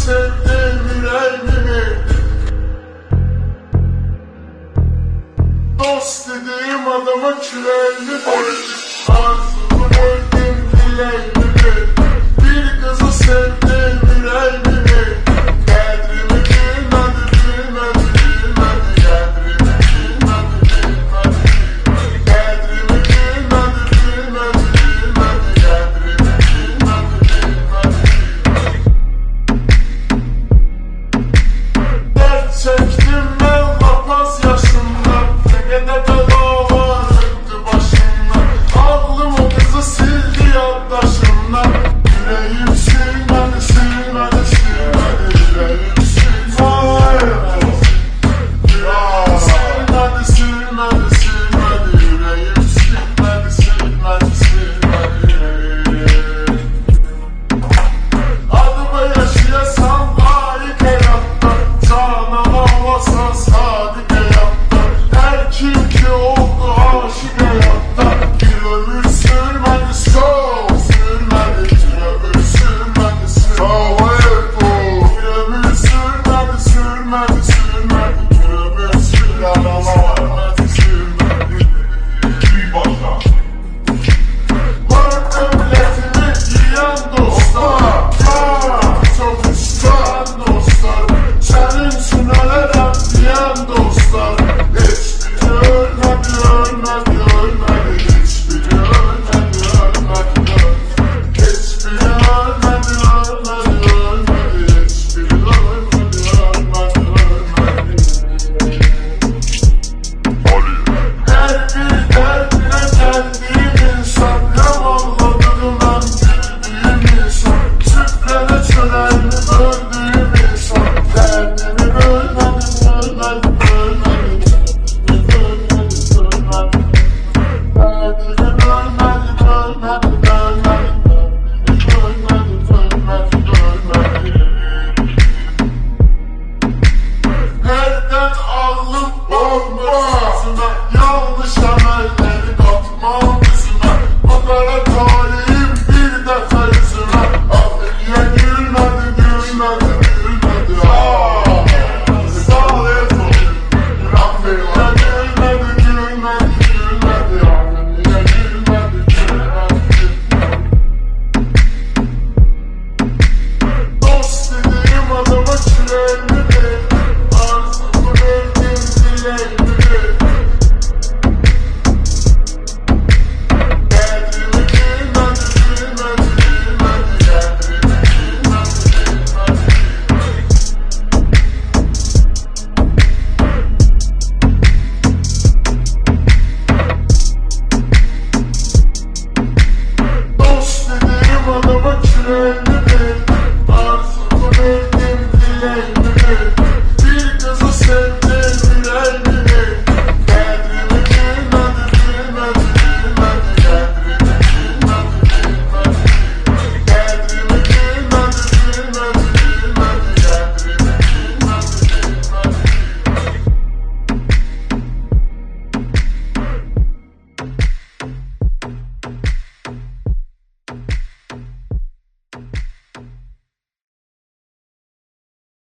sevdim, yüreğimi verdim. Dost dediğim adama küreğimi verdim. Arzumu verdim, dileğimi verdim. Bir kızı sevdim, yüreğimi verdim. Kadrimi bilmedi, bilmedi, bilmedi. Kadrimi bilmedi, bilmedi, bilmedi. Kadrimi bilmedi, bilmedi, bilmedi. Kadrimi bilmedi, bilmedi, bilmedi. Dert çektim ben lapaz yaşımda. Tekede bela vardı başımda. Ağlım o kızı sildi yaddaşımdan. Yüreğim silmedi, silmedi, silmedi. Yüreğim silmedi. Yüreğim silmedi, silmedi, silmedi. Yüreğim silmedi, silmedi, silmedi. Adıma yaşayasam layık hayatta. Canan olmasa sadık hayatta. Her kim ki oldu aşık hayatta. Bir ömür sürmedi, çok sürmedi. Bir ömür sürmedi, sürmedi. Bir ömür sürmedi, sürmedi, sürmedi. Bir ömür sürmedi, sürmedi, sürmedi. Bir başla. Var devletini yiyen dostlar. Çok üstten dostlar. Senin için ölerim diyen dostlar. Hiçbiri ölmedi, ölmedi, ölmedi. Hiçbiri ölmedi, ölmedi, ölmedi. Hiçbiri ölmedi, ölmedi, ölmedi. Hiçbiri ölmedi, ölmedi, ölmedi. Her bir derdine geldiğim insan. Yamanladığım ben bildiğim insan. Sütlere çölerimi böldüğüm insan. Derdimi bölmedim, bölmedim, bölmedim. Derdimi bölmedim, bölmedim. Derdimi bölmedim, bölmedim, bölmedim. Derdimi bölmedim, bölmedim, bölmedim. Nereden ağlım olmasına, yanlış emelleri katmam yüzüme. O kara talihim bir defa yüzüme. Ah niye gülmedi, gülmedi, gülmedi. Sağ ol efendim. Niye gülmedi, gülmedi, gülmedi. Niye gülmedi, gülmedi. Dost dediğim adama küreğimi verdim. Arzumu verdim, dileğimi verdim. Kadrimi bilmedi, bilmedi, bilmedi. Kadrimi bilmedi, bilmedi. Dost dediğim adama küreğimi